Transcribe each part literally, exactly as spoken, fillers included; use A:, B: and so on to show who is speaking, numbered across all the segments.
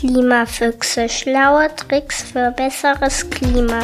A: Klimafüchse. Schlaue Tricks für besseres Klima.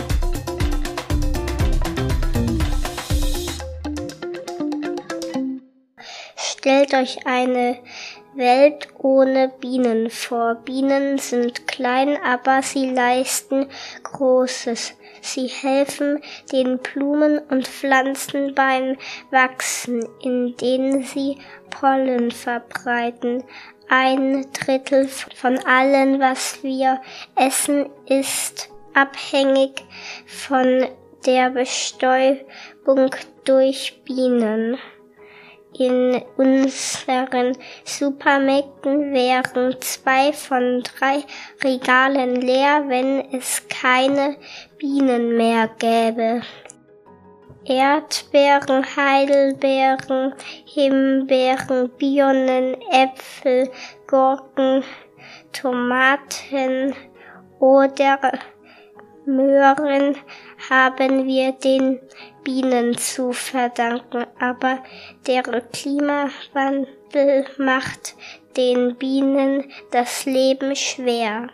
A: Stellt euch eine Welt ohne Bienen vor. Bienen sind klein, aber sie leisten Großes. Sie helfen den Blumen und Pflanzen beim Wachsen, indem sie Pollen verbreiten. Ein Drittel von allem, was wir essen, ist abhängig von der Bestäubung durch Bienen. In unseren Supermärkten wären zwei von drei Regalen leer, wenn es keine Bienen mehr gäbe. Erdbeeren, Heidelbeeren, Himbeeren, Birnen, Äpfel, Gurken, Tomaten oder Möhren haben wir den Bienen zu verdanken, aber der Klimawandel macht den Bienen das Leben schwer.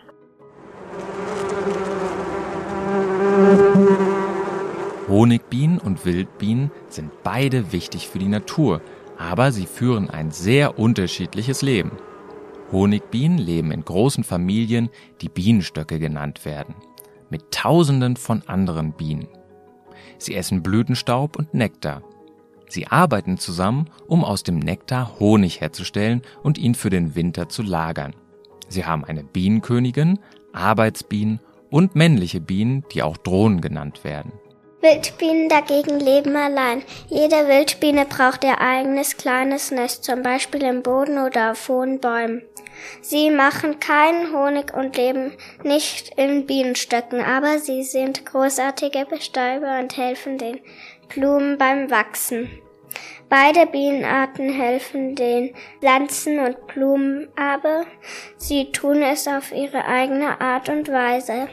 B: Honigbienen und Wildbienen sind beide wichtig für die Natur, aber sie führen ein sehr unterschiedliches Leben. Honigbienen leben in großen Familien, die Bienenstöcke genannt werden, mit Tausenden von anderen Bienen. Sie essen Blütenstaub und Nektar. Sie arbeiten zusammen, um aus dem Nektar Honig herzustellen und ihn für den Winter zu lagern. Sie haben eine Bienenkönigin, Arbeitsbienen und männliche Bienen, die auch Drohnen genannt werden.
C: Wildbienen dagegen leben allein. Jede Wildbiene braucht ihr eigenes kleines Nest, zum Beispiel im Boden oder auf hohen Bäumen. Sie machen keinen Honig und leben nicht in Bienenstöcken, aber sie sind großartige Bestäuber und helfen den Blumen beim Wachsen. Beide Bienenarten helfen den Pflanzen und Blumen, aber sie tun es auf ihre eigene Art und Weise.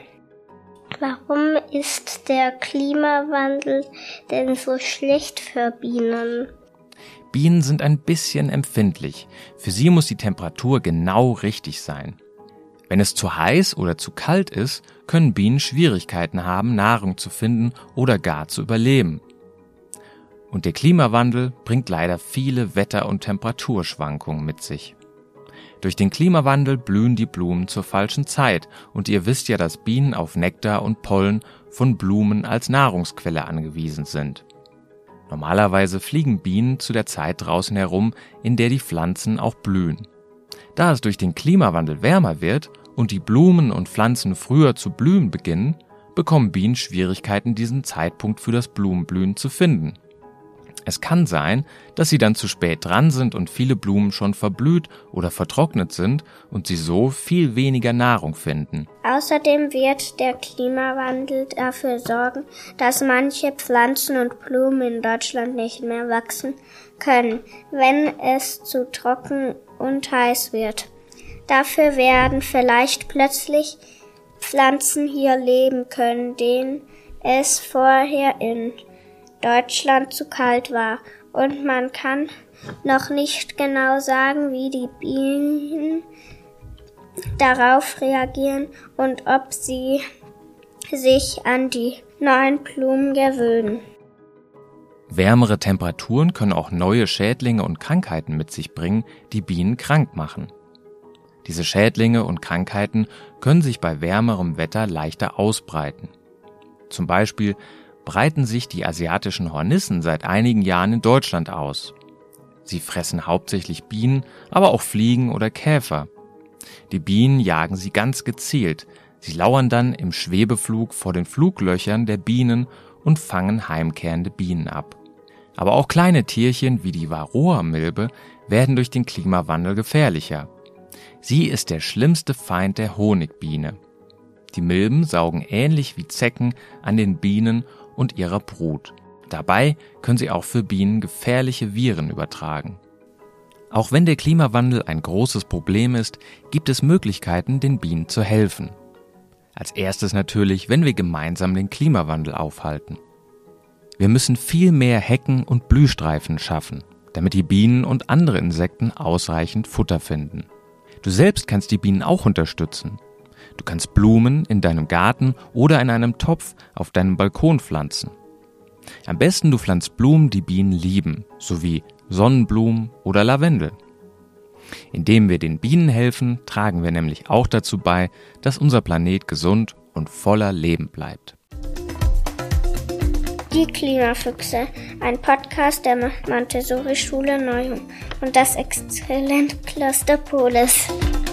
A: Warum ist der Klimawandel denn so schlecht für Bienen?
B: Bienen sind ein bisschen empfindlich. Für sie muss die Temperatur genau richtig sein. Wenn es zu heiß oder zu kalt ist, können Bienen Schwierigkeiten haben, Nahrung zu finden oder gar zu überleben. Und der Klimawandel bringt leider viele Wetter- und Temperaturschwankungen mit sich. Durch den Klimawandel blühen die Blumen zur falschen Zeit und ihr wisst ja, dass Bienen auf Nektar und Pollen von Blumen als Nahrungsquelle angewiesen sind. Normalerweise fliegen Bienen zu der Zeit draußen herum, in der die Pflanzen auch blühen. Da es durch den Klimawandel wärmer wird und die Blumen und Pflanzen früher zu blühen beginnen, bekommen Bienen Schwierigkeiten, diesen Zeitpunkt für das Blumenblühen zu finden. Es kann sein, dass sie dann zu spät dran sind und viele Blumen schon verblüht oder vertrocknet sind und sie so viel weniger Nahrung finden.
C: Außerdem wird der Klimawandel dafür sorgen, dass manche Pflanzen und Blumen in Deutschland nicht mehr wachsen können, wenn es zu trocken und heiß wird. Dafür werden vielleicht plötzlich Pflanzen hier leben können, denen es vorher in Deutschland zu kalt war, und man kann noch nicht genau sagen, wie die Bienen darauf reagieren und ob sie sich an die neuen Blumen gewöhnen.
B: Wärmere Temperaturen können auch neue Schädlinge und Krankheiten mit sich bringen, die Bienen krank machen. Diese Schädlinge und Krankheiten können sich bei wärmerem Wetter leichter ausbreiten. Zum Beispiel breiten sich die asiatischen Hornissen seit einigen Jahren in Deutschland aus. Sie fressen hauptsächlich Bienen, aber auch Fliegen oder Käfer. Die Bienen jagen sie ganz gezielt. Sie lauern dann im Schwebeflug vor den Fluglöchern der Bienen und fangen heimkehrende Bienen ab. Aber auch kleine Tierchen wie die Varroa-Milbe werden durch den Klimawandel gefährlicher. Sie ist der schlimmste Feind der Honigbiene. Die Milben saugen ähnlich wie Zecken an den Bienen und ihrer Brut. Dabei können sie auch für Bienen gefährliche Viren übertragen. Auch wenn der Klimawandel ein großes Problem ist, gibt es Möglichkeiten, den Bienen zu helfen. Als erstes natürlich, wenn wir gemeinsam den Klimawandel aufhalten. Wir müssen viel mehr Hecken und Blühstreifen schaffen, damit die Bienen und andere Insekten ausreichend Futter finden. Du selbst kannst die Bienen auch unterstützen. Du kannst Blumen in deinem Garten oder in einem Topf auf deinem Balkon pflanzen. Am besten du pflanzt Blumen, die Bienen lieben, sowie Sonnenblumen oder Lavendel. Indem wir den Bienen helfen, tragen wir nämlich auch dazu bei, dass unser Planet gesund und voller Leben bleibt.
C: Die Klimafüchse, ein Podcast der Montessori-Schule Neuum und das Exzellentkloster Polis.